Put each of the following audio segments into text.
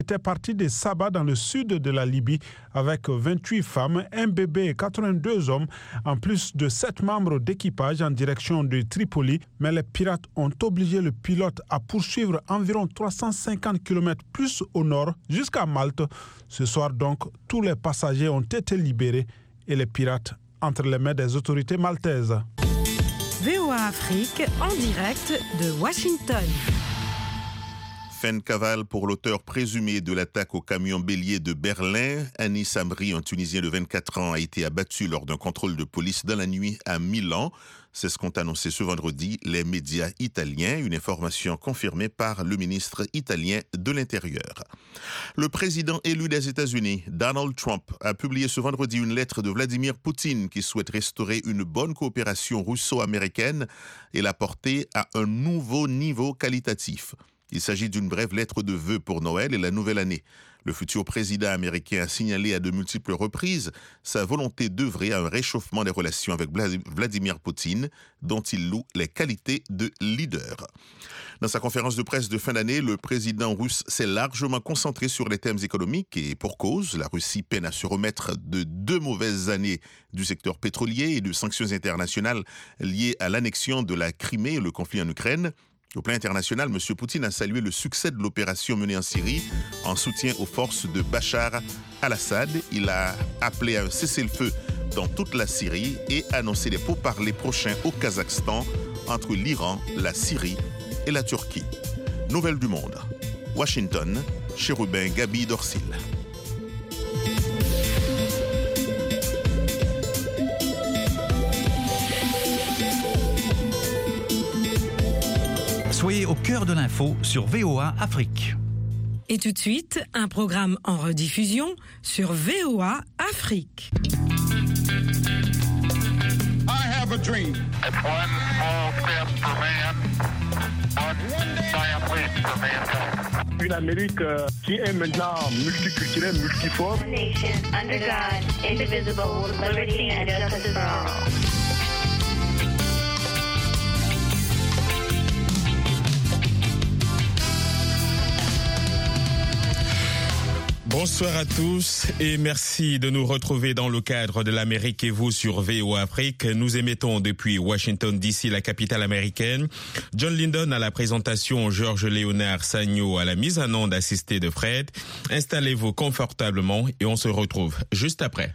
était parti de Saba dans le sud de la Libye avec 28 femmes, un bébé et 82 hommes, en plus de 7 membres d'équipage en direction de Tripoli. Mais les pirates ont obligé le pilote à poursuivre environ 350 km plus au nord jusqu'à Malte. Ce soir donc, tous les passagers ont été libérés et les pirates entre les mains des autorités maltaises. VOA Afrique en direct de Washington. Fin de cavale pour l'auteur présumé de l'attaque au camion bélier de Berlin. Anis Amri, un Tunisien de 24 ans, a été abattu lors d'un contrôle de police dans la nuit à Milan. C'est ce qu'ont annoncé ce vendredi les médias italiens, une information confirmée par le ministre italien de l'Intérieur. Le président élu des États-Unis, Donald Trump, a publié ce vendredi une lettre de Vladimir Poutine qui souhaite restaurer une bonne coopération russo-américaine et la porter à un nouveau niveau qualitatif. Il s'agit d'une brève lettre de vœux pour Noël et la nouvelle année. Le futur président américain a signalé à de multiples reprises sa volonté d'œuvrer à un réchauffement des relations avec Vladimir Poutine, dont il loue les qualités de leader. Dans sa conférence de presse de fin d'année, le président russe s'est largement concentré sur les thèmes économiques et pour cause, la Russie peine à se remettre de 2 mauvaises années du secteur pétrolier et de sanctions internationales liées à l'annexion de la Crimée et le conflit en Ukraine. Au plan international, M. Poutine a salué le succès de l'opération menée en Syrie en soutien aux forces de Bachar al-Assad. Il a appelé à un cessez-le-feu dans toute la Syrie et annoncé les pourparlers prochains au Kazakhstan entre l'Iran, la Syrie et la Turquie. Nouvelles du monde. Washington, Chérubin Gabi Dorsil. Soyez au cœur de l'info sur VOA Afrique. Et tout de suite, un programme en rediffusion sur VOA Afrique. I have a dream. It's one small step for man, one giant leap for mankind. Une Amérique qui est maintenant multiculturelle, multiforme. Nation under God, indivisible, with liberty and justice for all. Bonsoir à tous et merci de nous retrouver dans le cadre de l'Amérique et vous sur VOA Afrique. Nous émettons depuis Washington DC, la capitale américaine. John Linden à la présentation, Georges Léonard Sagno à la mise en onde assistée de Fred. Installez-vous confortablement et on se retrouve juste après.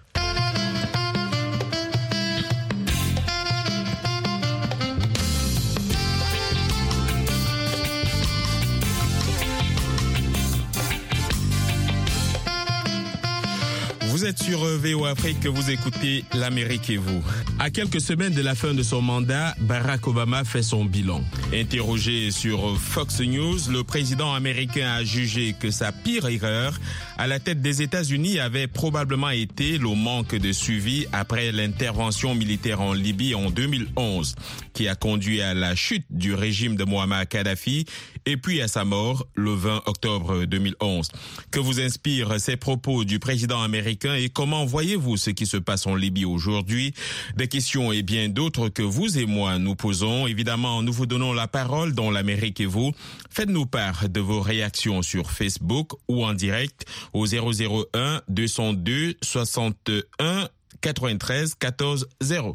Vous êtes sur VOA Afrique, vous écoutez l'Amérique et vous. À quelques semaines de la fin de son mandat, Barack Obama fait son bilan. Interrogé sur Fox News, le président américain a jugé que sa pire erreur à la tête des États-Unis avait probablement été le manque de suivi après l'intervention militaire en Libye en 2011, qui a conduit à la chute du régime de Muammar Kadhafi et puis à sa mort le 20 octobre 2011. Que vous inspirent ces propos du président américain et comment voyez-vous ce qui se passe en Libye aujourd'hui? Des questions et bien d'autres que vous et moi nous posons. Évidemment, nous vous donnons la parole dans l'Amérique et vous. Faites-nous part de vos réactions sur Facebook ou en direct au 001 202 61 93 14 0.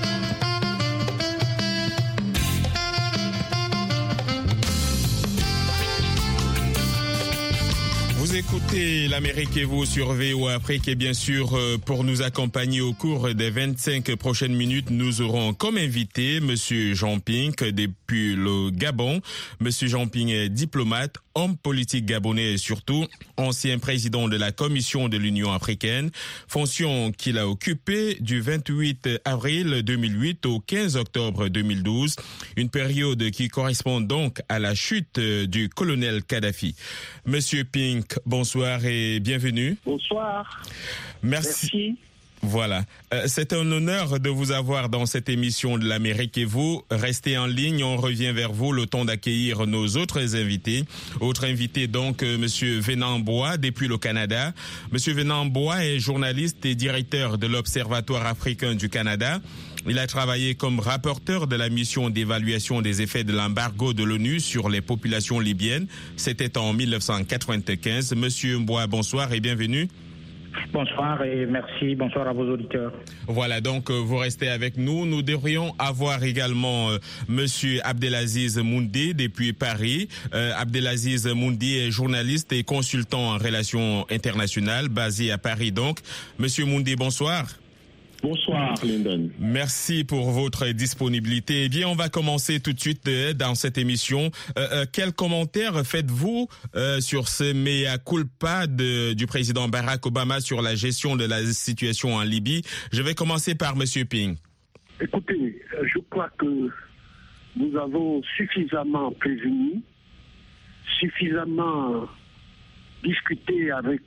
Vous écoutez l'Amérique et vous sur VOA Afrique et bien sûr pour nous accompagner au cours des 25 prochaines minutes, nous aurons comme invité Monsieur Jean Ping depuis le Gabon. Monsieur Jean Ping est diplomate, homme politique gabonais et surtout ancien président de la Commission de l'Union africaine, fonction qu'il a occupée du 28 avril 2008 au 15 octobre 2012, une période qui correspond donc à la chute du colonel Kadhafi. Monsieur Ping, bonsoir et bienvenue. Bonsoir. Merci. Voilà. C'est un honneur de vous avoir dans cette émission de l'Amérique et vous. Restez en ligne, on revient vers vous le temps d'accueillir nos autres invités. Autre invité donc, Monsieur Venant Bois, depuis le Canada. Monsieur Venant Bois est journaliste et directeur de l'Observatoire africain du Canada. Il a travaillé comme rapporteur de la mission d'évaluation des effets de l'embargo de l'ONU sur les populations libyennes. C'était en 1995. Monsieur Bois, bonsoir et bienvenue. Bonsoir et merci. Bonsoir à vos auditeurs. Voilà, donc vous restez avec nous. Nous devrions avoir également Monsieur Abdelaziz Moundi depuis Paris. Abdelaziz Moundi est journaliste et consultant en relations internationales, basé à Paris donc. Monsieur Moundi, bonsoir. Bonsoir, Lyndon. Merci pour votre disponibilité. Eh bien, on va commencer tout de suite dans cette émission. Quel commentaire faites-vous sur ce mea culpa du président Barack Obama sur la gestion de la situation en Libye? Je vais commencer par Monsieur Ping. Écoutez, je crois que nous avons suffisamment prévenu, suffisamment discuté avec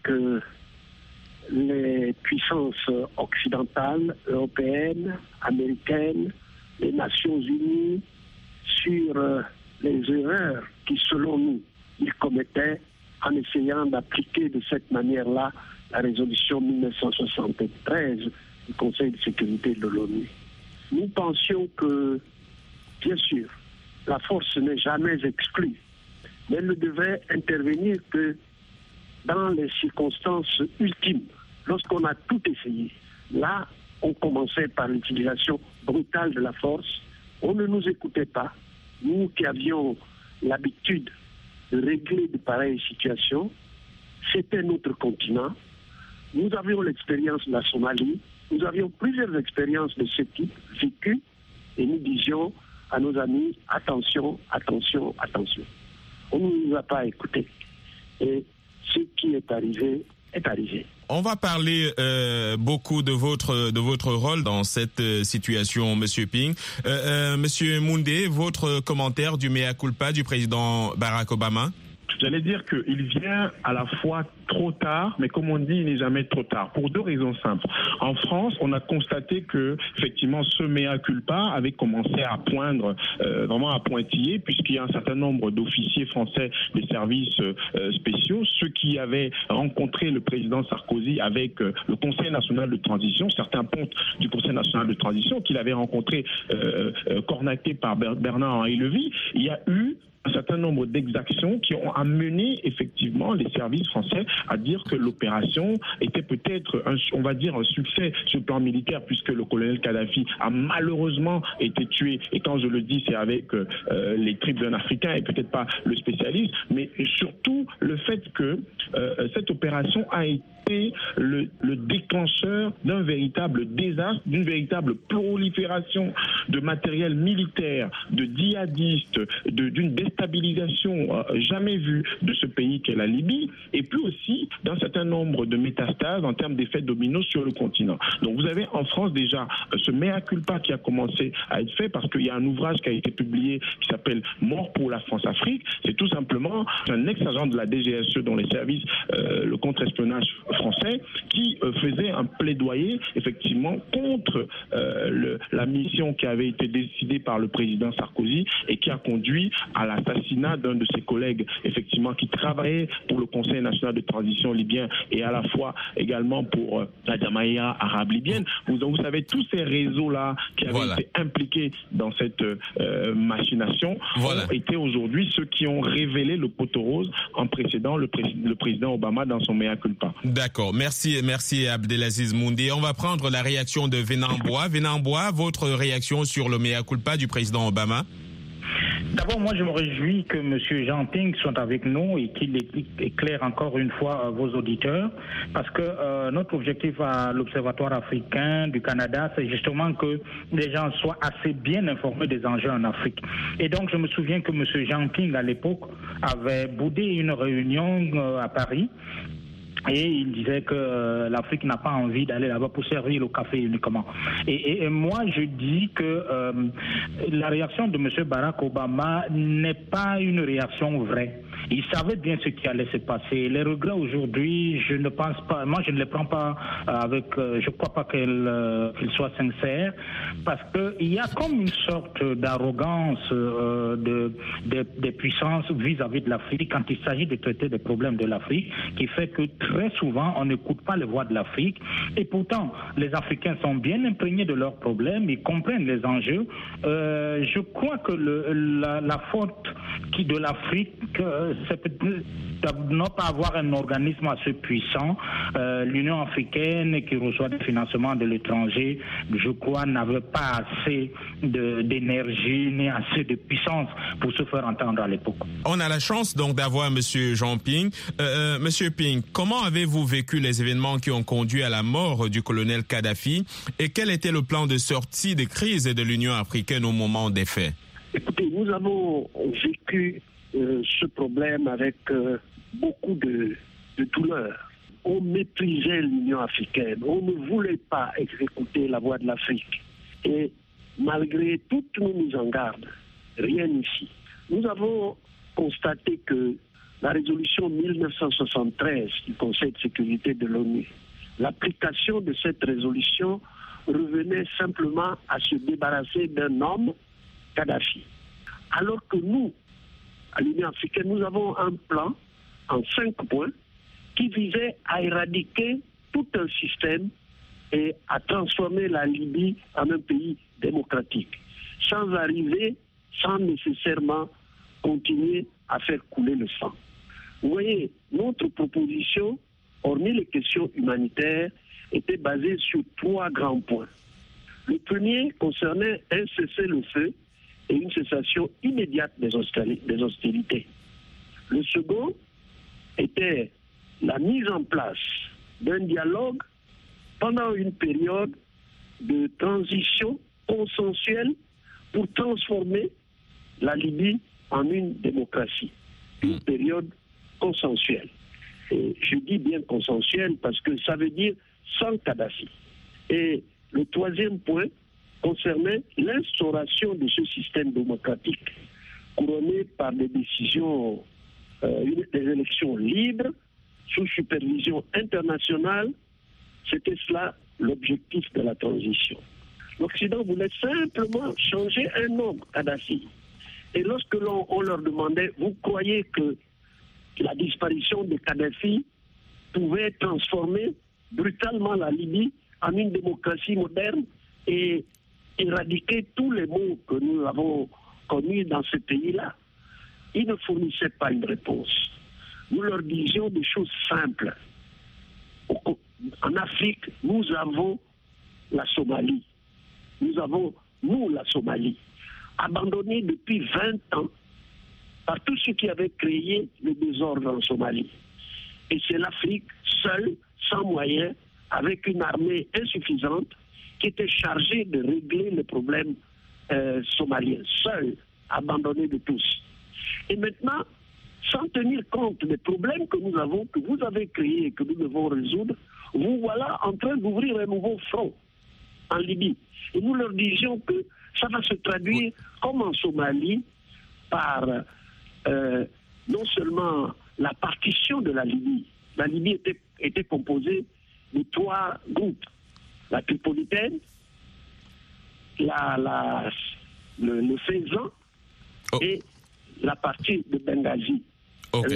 les puissances occidentales, européennes, américaines, les Nations Unies, sur les erreurs qui, selon nous, ils commettaient en essayant d'appliquer de cette manière-là la résolution 1973 du Conseil de sécurité de l'ONU. Nous pensions que, bien sûr, la force n'est jamais exclue, mais elle ne devait intervenir que dans les circonstances ultimes, lorsqu'on a tout essayé. Là, on commençait par l'utilisation brutale de la force. On ne nous écoutait pas. Nous qui avions l'habitude de régler de pareilles situations, c'était notre continent. Nous avions l'expérience de la Somalie. Nous avions plusieurs expériences de ce type vécues et nous disions à nos amis, attention, attention, attention. On ne nous a pas écoutés. Et ce qui est arrivé est arrivé. On va parler beaucoup de votre rôle dans cette situation, Monsieur Ping. Monsieur Moundi, votre commentaire du mea culpa du président Barack Obama? J'allais dire qu'il vient à la fois trop tard, mais comme on dit, il n'est jamais trop tard, pour deux raisons simples. En France, on a constaté que, effectivement, ce mea culpa avait commencé à poindre, vraiment à pointiller, puisqu'il y a un certain nombre d'officiers français des services spéciaux, ceux qui avaient rencontré le président Sarkozy avec le Conseil national de transition, certains pontes du Conseil national de transition, qu'il avait rencontré, cornaqué par Bernard-Henri Lévy. Il y a eu un certain nombre d'exactions qui ont amené effectivement les services français à dire que l'opération était peut-être, on va dire, un succès sur le plan militaire, puisque le colonel Kadhafi a malheureusement été tué. Et quand je le dis, c'est avec les tripes d'un Africain et peut-être pas le spécialiste, mais surtout le fait que cette opération a été le déclencheur d'un véritable désastre, d'une véritable prolifération de matériel militaire, de djihadistes, d'une déstabilisation jamais vue de ce pays qu'est la Libye, et puis aussi d'un certain nombre de métastases en termes d'effets dominos sur le continent. Donc vous avez en France déjà ce mea culpa qui a commencé à être fait, parce qu'il y a un ouvrage qui a été publié qui s'appelle « Mort pour la France-Afrique ». C'est tout simplement un ex-agent de la DGSE dans les services, le contre-espionnage français, qui faisait un plaidoyer effectivement contre la mission qui avait été décidée par le président Sarkozy et qui a conduit à l'assassinat d'un de ses collègues effectivement qui travaillait pour le Conseil national de transition libyen et à la fois également pour la Jamaïa arabe libyenne. Vous savez, tous ces réseaux-là qui avaient été impliqués dans cette machination ont été aujourd'hui ceux qui ont révélé le poteau rose en précédant le président Obama dans son mea culpa. D'accord, merci Abdelaziz Moundi. On va prendre la réaction de Venant Bois. Venant Bois, votre réaction sur le mea culpa du président Obama? D'abord, moi, je me réjouis que M. Jean Ping soit avec nous et qu'il éclaire encore une fois vos auditeurs, parce que notre objectif à l'Observatoire africain du Canada, c'est justement que les gens soient assez bien informés des enjeux en Afrique. Et donc, je me souviens que M. Jean Ping, à l'époque, avait boudé une réunion à Paris. Et il disait que l'Afrique n'a pas envie d'aller là-bas pour servir le café uniquement. Et moi, je dis que la réaction de M. Barack Obama n'est pas une réaction vraie. Il savait bien ce qui allait se passer. Les regrets aujourd'hui, je ne pense pas, moi je ne les prends pas avec, je ne crois pas qu'ils soient sincères, parce qu'il y a comme une sorte d'arrogance des puissances vis-à-vis de l'Afrique quand il s'agit de traiter des problèmes de l'Afrique, qui fait que très souvent on n'écoute pas les voix de l'Afrique. Et pourtant, les Africains sont bien imprégnés de leurs problèmes, ils comprennent les enjeux. Je crois que la faute de l'Afrique, c'est de ne pas avoir un organisme assez puissant. L'Union africaine, qui reçoit des financements de l'étranger, je crois, n'avait pas assez d'énergie ni assez de puissance pour se faire entendre à l'époque. On a la chance donc d'avoir M. Jean Ping. Monsieur Ping, comment avez-vous vécu les événements qui ont conduit à la mort du colonel Kadhafi et quel était le plan de sortie des crises de l'Union africaine au moment des faits? Écoutez, nous avons vécu ce problème avec beaucoup de douleur. On méprisait l'Union africaine, on ne voulait pas écouter la voix de l'Afrique. Et malgré toutes nos mises en garde, rien ici. Nous avons constaté que la résolution 1973 du Conseil de sécurité de l'ONU, l'application de cette résolution revenait simplement à se débarrasser d'un homme, Kadhafi. Alors que nous, à l'Union africaine, nous avons un plan en 5 points qui visait à éradiquer tout un système et à transformer la Libye en un pays démocratique, sans nécessairement continuer à faire couler le sang. Vous voyez, notre proposition, hormis les questions humanitaires, était basée sur 3 grands points. Le premier concernait un cessez-le-feu et une cessation immédiate des hostilités. Le second était la mise en place d'un dialogue pendant une période de transition consensuelle pour transformer la Libye en une démocratie. Une période consensuelle. Et je dis bien consensuelle parce que ça veut dire sans Kadhafi. Et le troisième point concernait l'instauration de ce système démocratique couronné par des décisions, des élections libres, sous supervision internationale. C'était cela l'objectif de la transition. L'Occident voulait simplement changer un homme, Kadhafi. Et lorsque on leur demandait, vous croyez que la disparition de Kadhafi pouvait transformer brutalement la Libye en une démocratie moderne et éradiquer tous les maux que nous avons connus dans ce pays-là? Ils ne fournissaient pas une réponse. Nous leur disions des choses simples. En Afrique, nous avons la Somalie. Nous avons, la Somalie, abandonnée depuis 20 ans par tous ceux qui avaient créé le désordre en Somalie. Et c'est l'Afrique seule, sans moyens, avec une armée insuffisante, qui était chargée de régler les problèmes somaliens, seule, abandonnée de tous. Et maintenant, sans tenir compte des problèmes que nous avons, que vous avez créés et que nous devons résoudre, vous voilà en train d'ouvrir un nouveau front en Libye. Et nous leur disions que ça va se traduire comme en Somalie par non seulement la partition de la Libye. La Libye était composée de 3 groupes. La Tripolitaine, le Fezzan et la partie de Benghazi. Okay.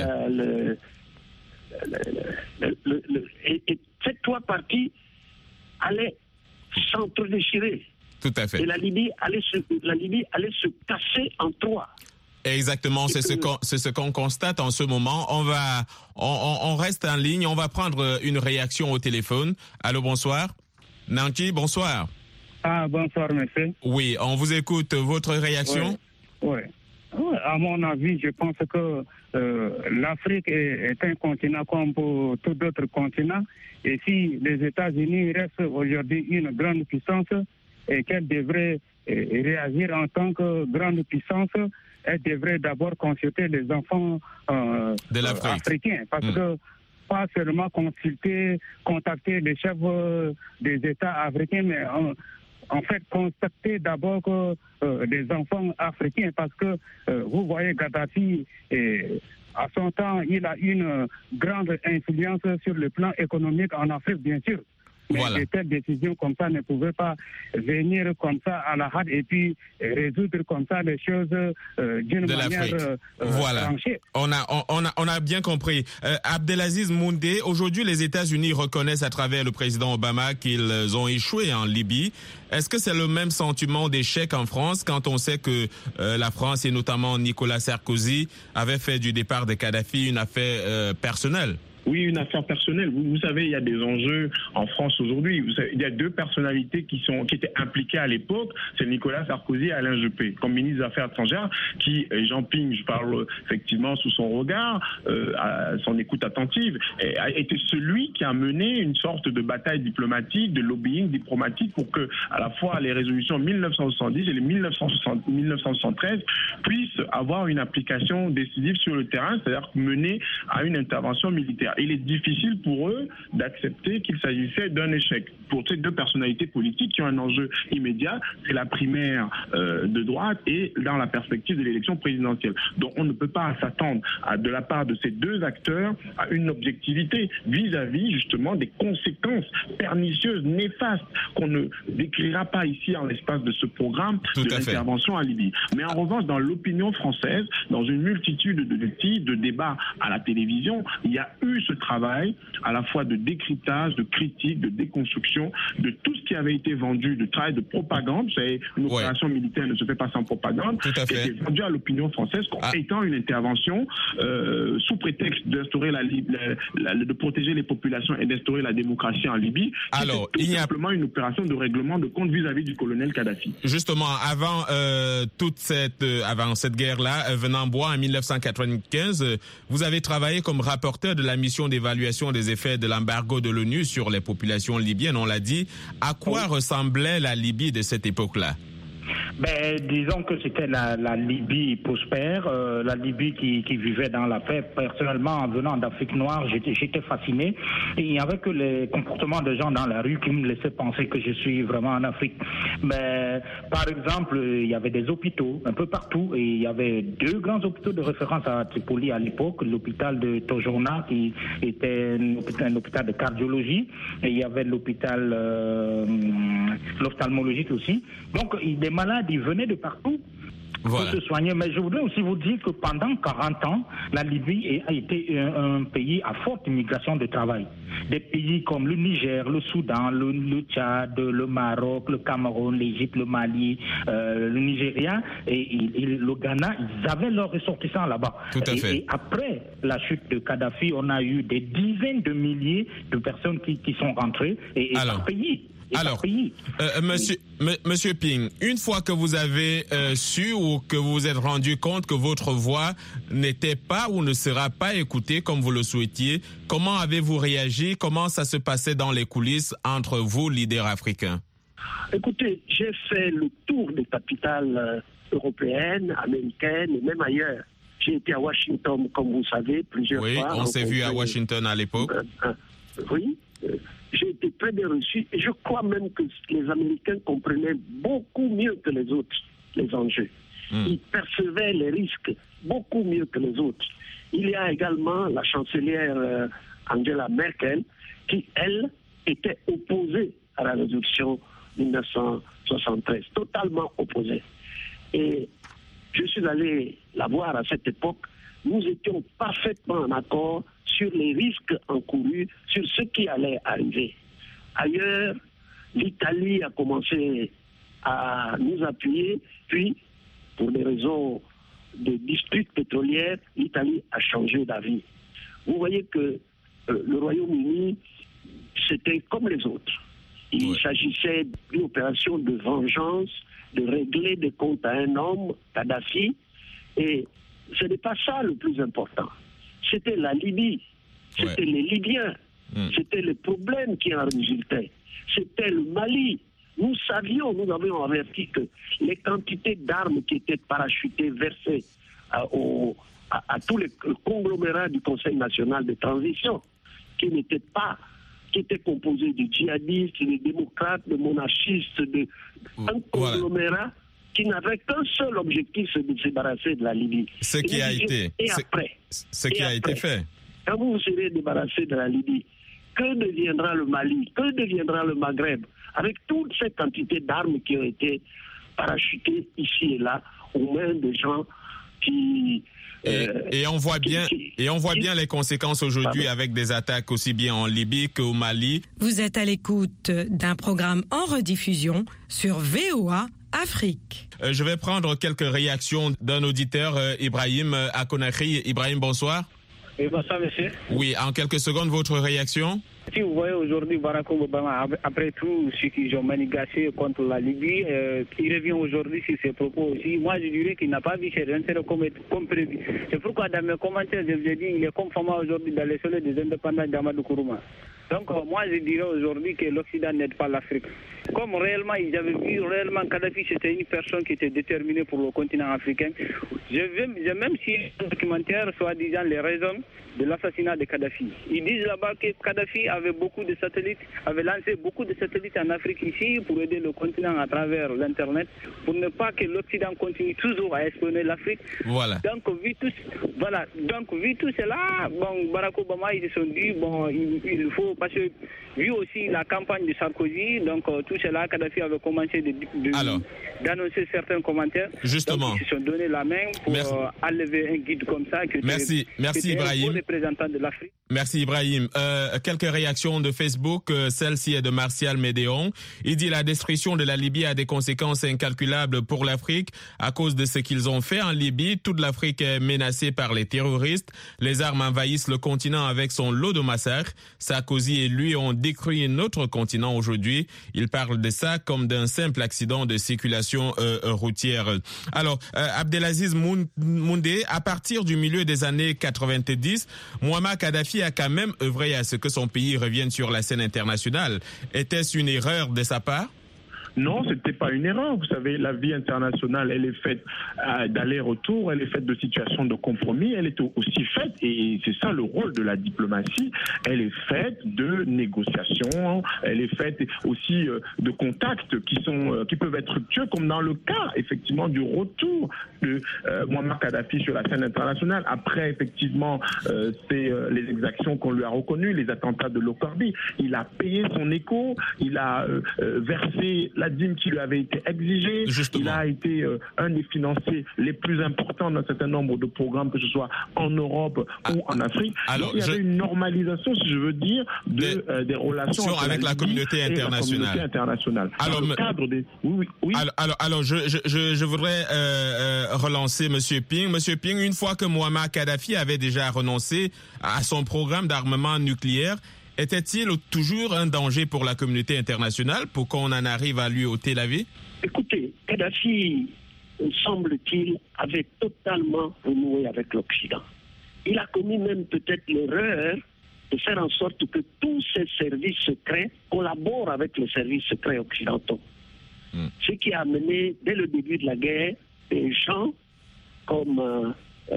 Et ces 3 parties allaient s'entre-déchirer. Tout à fait. Et la Libye allait se casser en 3. Exactement, c'est ce qu'on constate en ce moment. On reste en ligne, on va prendre une réaction au téléphone. Allô, bonsoir. Nanki, bonsoir. Ah, bonsoir, monsieur. Oui, on vous écoute. Votre réaction? Oui. À mon avis, je pense que l'Afrique est un continent comme pour tous d'autres continents. Et si les États-Unis restent aujourd'hui une grande puissance et qu'elle devrait réagir en tant que grande puissance, elle devrait d'abord consulter les enfants de l'Afrique africains. Parce que pas seulement contacter les chefs des États africains, mais en fait contacter d'abord des enfants africains. Parce que vous voyez Kadhafi à son temps, il a une grande influence sur le plan économique en Afrique, bien sûr. Mais de telles décisions comme ça ne pouvaient pas venir comme ça à la hâte et puis résoudre comme ça les choses d'une manière tranchée. On a bien compris. Abdelaziz Moundé, aujourd'hui les États-Unis reconnaissent à travers le président Obama qu'ils ont échoué en Libye. Est-ce que c'est le même sentiment d'échec en France quand on sait que la France et notamment Nicolas Sarkozy avaient fait du départ de Kadhafi une affaire personnelle? Oui, une affaire personnelle. Vous savez, il y a des enjeux en France aujourd'hui. Il y a deux personnalités qui étaient impliquées à l'époque. C'est Nicolas Sarkozy et Alain Juppé, comme ministre des Affaires étrangères, qui, Jean Ping, je parle effectivement sous son regard, à son écoute attentive, a été celui qui a mené une sorte de bataille diplomatique, de lobbying diplomatique pour que, à la fois, les résolutions 1970 et les 1973 puissent avoir une application décisive sur le terrain, c'est-à-dire mener à une intervention militaire. Il est difficile pour eux d'accepter qu'il s'agissait d'un échec. Pour ces deux personnalités politiques qui ont un enjeu immédiat, c'est la primaire de droite et dans la perspective de l'élection présidentielle. Donc on ne peut pas s'attendre de la part de ces deux acteurs à une objectivité vis-à-vis justement des conséquences pernicieuses, néfastes, qu'on ne décrira pas ici en l'espace de ce programme de l'intervention en Libye. Mais en revanche, dans l'opinion française, dans une multitude de titres, de débats à la télévision, il y a eu ce travail à la fois de décryptage, de critique, de déconstruction, de tout ce qui avait été vendu, de travail de propagande. Vous savez, une opération militaire ne se fait pas sans propagande. Qui était vendu à l'opinion française comme étant une intervention sous prétexte d'instaurer de protéger les populations et d'instaurer la démocratie en Libye. Alors, il y a simplement une opération de règlement de compte vis-à-vis du colonel Kadhafi. Justement, avant cette guerre-là, venant bois en 1995, vous avez travaillé comme rapporteur de la mission d'évaluation des effets de l'embargo de l'ONU sur les populations libyennes, on l'a dit. À quoi ressemblait la Libye de cette époque-là? Disons que c'était la Libye prospère, la Libye qui vivait dans la paix. Personnellement, en venant d'Afrique noire, j'étais fasciné. Et il n'y avait que les comportements des gens dans la rue qui me laissaient penser que je suis vraiment en Afrique. Mais par exemple, il y avait des hôpitaux un peu partout et il y avait deux grands hôpitaux de référence à Tripoli à l'époque. L'hôpital de Tojorna qui était un hôpital de cardiologie et il y avait l'ophtalmologique aussi. Donc, des malades, ils venaient de partout pour se soigner. Mais je voudrais aussi vous dire que pendant 40 ans, la Libye a été un pays à forte immigration de travail. Des pays comme le Niger, le Soudan, le Tchad, le Maroc, le Cameroun, l'Égypte, le Mali, le Nigeria et le Ghana, ils avaient leurs ressortissants là-bas. Et après la chute de Kadhafi, on a eu des dizaines de milliers de personnes qui sont rentrées et par pays. Alors, Monsieur Ping, une fois que vous avez su ou que vous vous êtes rendu compte que votre voix n'était pas ou ne sera pas écoutée comme vous le souhaitiez, comment avez-vous réagi? Comment ça se passait dans les coulisses entre vous, leaders africains? Écoutez, j'ai fait le tour des capitales européennes, américaines et même ailleurs. J'ai été à Washington, comme vous savez, plusieurs fois. Oui, on s'est vu à Washington à l'époque. Oui. J'ai été très bien reçu et je crois même que les Américains comprenaient beaucoup mieux que les autres les enjeux. Ils percevaient les risques beaucoup mieux que les autres. Il y a également la chancelière Angela Merkel qui, elle, était opposée à la résolution 1973, totalement opposée. Et je suis allé la voir à cette époque. Nous étions parfaitement en accord sur les risques encourus, sur ce qui allait arriver. Ailleurs, l'Italie a commencé à nous appuyer, puis, pour des raisons de disputes pétrolières, l'Italie a changé d'avis. Vous voyez que le Royaume-Uni, c'était comme les autres. Il s'agissait d'une opération de vengeance, de régler des comptes à un homme, Kadhafi, et ce n'est pas ça le plus important. C'était la Libye, c'était les Libyens, c'était les problèmes qui en résultaient, c'était le Mali. Nous savions, nous avions averti que les quantités d'armes qui étaient parachutées, versées à tous les conglomérats du Conseil national de transition, qui étaient composés de djihadistes, de démocrates, de monarchistes, un conglomérat qui n'avait qu'un seul objectif, c'est de se débarrasser de la Libye. Ce qui a été fait. Quand vous serez débarrassé de la Libye, que deviendra le Mali, que deviendra le Maghreb, avec toute cette quantité d'armes qui ont été parachutées ici et là aux mains de gens qui... Et on voit bien les conséquences aujourd'hui avec des attaques aussi bien en Libye qu'au Mali. Vous êtes à l'écoute d'un programme en rediffusion sur VOA Afrique. Je vais prendre quelques réactions d'un auditeur, Ibrahim à Conakry. Ibrahim, bonsoir. Oui, bonsoir, monsieur. Oui, en quelques secondes, votre réaction? Si vous voyez aujourd'hui Barack Obama, après tout ce qu'ils ont manigancé contre la Libye, il revient aujourd'hui sur ses propos aussi. Moi, je dirais qu'il n'a pas vu ses intérêts comme prévu. C'est pourquoi dans mes commentaires, je vous ai dit qu'il est comme Fama aujourd'hui dans les soleils des indépendants d'Amadou Kourouma. Donc, moi, je dirais aujourd'hui que l'Occident n'aide pas l'Afrique. Comme réellement, ils avaient vu réellement Kadhafi, c'était une personne qui était déterminée pour le continent africain. J'ai même si un documentaire, soi-disant, les raisons de l'assassinat de Kadhafi. Ils disent là-bas que Kadhafi avait beaucoup de satellites, avait lancé beaucoup de satellites en Afrique ici pour aider le continent à travers l'Internet, pour ne pas que l'Occident continue toujours à espionner l'Afrique. Voilà. Donc, vu tout cela, bon, Barack Obama, ils se sont dit, bon, il faut, parce que vu aussi la campagne de Sarkozy, donc tout cela, Kadhafi avait commencé d'annoncer certains commentaires. Justement. Donc, ils se sont donné la main pour enlever un guide comme ça. Merci Ibrahim. Représentant de l'Afrique. Merci Ibrahim. Quelques réactions de Facebook. Celle-ci est de Martial Médéon. Il dit la destruction de la Libye a des conséquences incalculables pour l'Afrique à cause de ce qu'ils ont fait en Libye. Toute l'Afrique est menacée par les terroristes. Les armes envahissent le continent avec son lot de massacres. Sarkozy et lui ont détruit notre continent aujourd'hui. Il parle de ça comme d'un simple accident de circulation routière. Alors, Abdelaziz Moundé, à partir du milieu des années 90, Muammar Kadhafi a quand même œuvré à ce que son pays revienne sur la scène internationale. Était-ce une erreur de sa part? Non, c'était pas une erreur. Vous savez, la vie internationale, elle est faite d'aller-retour, elle est faite de situations de compromis, elle est aussi faite, et c'est ça le rôle de la diplomatie, elle est faite de négociations, elle est faite aussi de contacts qui peuvent être fructueux, comme dans le cas, effectivement, du retour de Muammar Kadhafi sur la scène internationale. Après, effectivement, c'est les exactions qu'on lui a reconnues, les attentats de Lokordi. Il a payé son écho, il a versé la dîme qui lui avait été exigée. Justement. Il a été un des financiers les plus importants d'un certain nombre de programmes, que ce soit en Europe ou en Afrique. Alors, il y avait une normalisation, si je veux dire, des relations avec la communauté internationale. Alors, dans le cadre des... Oui. Alors, je voudrais relancer Monsieur Ping. Monsieur Ping, une fois que Muammar Kadhafi avait déjà renoncé à son programme d'armement nucléaire, était-il toujours un danger pour la communauté internationale pour qu'on en arrive à lui ôter la vie? Écoutez, Kadhafi, semble-t-il, avait totalement renoué avec l'Occident. Il a commis même peut-être l'erreur de faire en sorte que tous ces services secrets collaborent avec les services secrets occidentaux. Ce qui a amené, dès le début de la guerre, des gens comme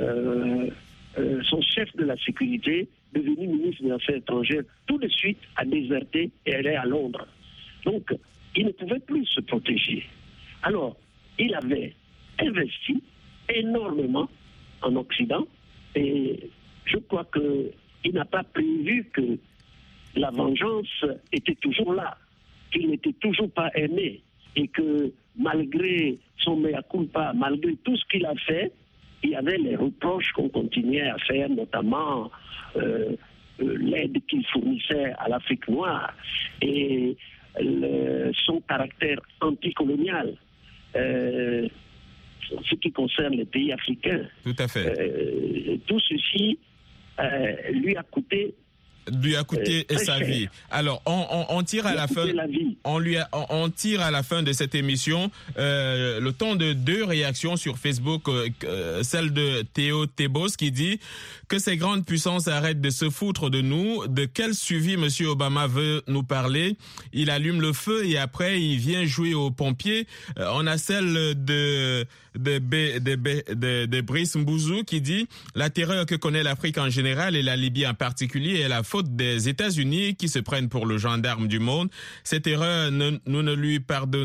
son chef de la sécurité, devenu ministre des Affaires étrangères, tout de suite a déserté et allé à Londres. Donc, il ne pouvait plus se protéger. Alors, il avait investi énormément en Occident et je crois qu'il n'a pas prévu que la vengeance était toujours là, qu'il n'était toujours pas aimé et que malgré son mea culpa, malgré tout ce qu'il a fait, il y avait les reproches qu'on continuait à faire, notamment l'aide qu'il fournissait à l'Afrique noire et son caractère anticolonial, ce qui concerne les pays africains. Tout à fait. Tout ceci lui a coûté sa vie. Alors, on tire à la fin. On tire à la fin de cette émission le temps de 2 réactions sur Facebook. Celle de Théo Tebos qui dit que ces grandes puissances arrêtent de se foutre de nous. De quel suivi Monsieur Obama veut nous parler? Il allume le feu et après il vient jouer aux pompiers. On a celle de Brice Mbouzou qui dit la terreur que connaît l'Afrique en général et la Libye en particulier est la faute des États-Unis qui se prennent pour le gendarme du monde. Cette erreur, nous ne lui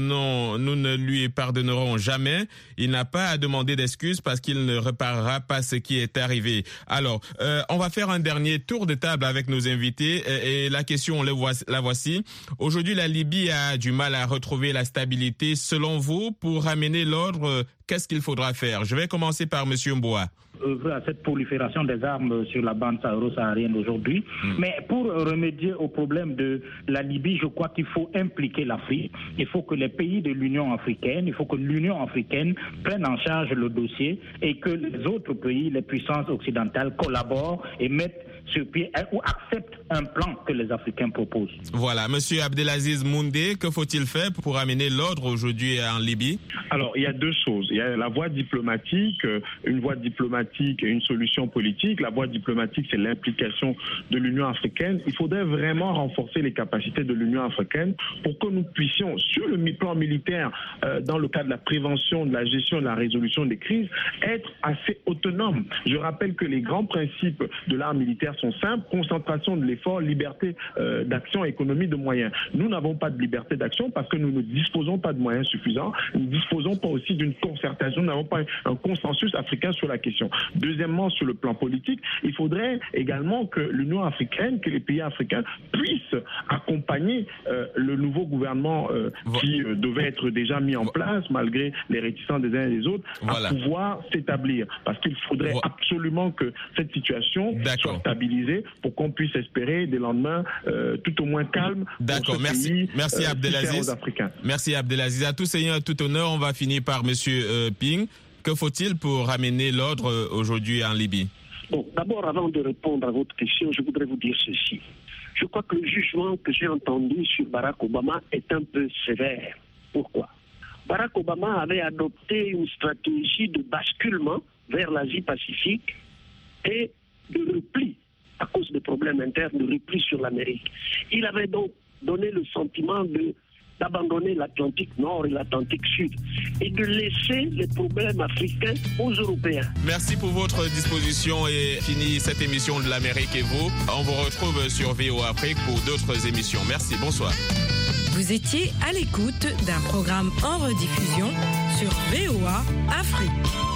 pardonnerons jamais. Il n'a pas à demander d'excuses parce qu'il ne réparera pas ce qui est arrivé. Alors, on va faire un dernier tour de table avec nos invités et la question, la voici. Aujourd'hui, la Libye a du mal à retrouver la stabilité. Selon vous, pour ramener l'ordre, qu'est-ce qu'il faudra faire? Je vais commencer par M. Mboua. À cette prolifération des armes sur la bande saharo-saharienne aujourd'hui. Mais pour remédier au problème de la Libye, je crois qu'il faut impliquer l'Afrique. Il faut que les pays de l'Union africaine, il faut que l'Union africaine prenne en charge le dossier et que les autres pays, les puissances occidentales collaborent et mettent sur pied ou acceptent un plan que les Africains proposent. Voilà. Monsieur Abdelaziz Moundé, que faut-il faire pour amener l'ordre aujourd'hui en Libye? Alors, il y a deux choses. Il y a la voie diplomatique, une voie diplomatique et une solution politique. La voie diplomatique, c'est l'implication de l'Union africaine. Il faudrait vraiment renforcer les capacités de l'Union africaine pour que nous puissions, sur le plan militaire, dans le cadre de la prévention, de la gestion, de la résolution des crises, être assez autonomes. Je rappelle que les grands principes de l'art militaire sont simples: concentration de l'effort, liberté d'action, économie de moyens. Nous n'avons pas de liberté d'action parce que nous ne disposons pas de moyens suffisants. Nous ne disposons pas aussi d'une concertation. Nous n'avons pas un consensus africain sur la question. Deuxièmement, sur le plan politique, il faudrait également que l'Union africaine, que les pays africains puissent accompagner le nouveau gouvernement qui devait être déjà mis en place malgré les réticences des uns et des autres, à pouvoir s'établir. Parce qu'il faudrait absolument que cette situation soit stabilisée pour qu'on puisse espérer des lendemains tout au moins calmes. D'accord, merci Abdelaziz. Merci Abdelaziz. À tout seigneur, à tout honneur, on va finir par Monsieur Ping. Que faut-il pour ramener l'ordre aujourd'hui en Libye? Bon, d'abord, avant de répondre à votre question, je voudrais vous dire ceci. Je crois que le jugement que j'ai entendu sur Barack Obama est un peu sévère. Pourquoi? Barack Obama avait adopté une stratégie de basculement vers l'Asie-Pacifique et de repli, à cause des problèmes internes, de repli sur l'Amérique. Il avait donc donné le sentiment d'abandonner l'Atlantique Nord et l'Atlantique Sud et de laisser les problèmes africains aux Européens. Merci pour votre disposition et fini cette émission de l'Amérique et vous. On vous retrouve sur VOA Afrique pour d'autres émissions. Merci, bonsoir. Vous étiez à l'écoute d'un programme en rediffusion sur VOA Afrique.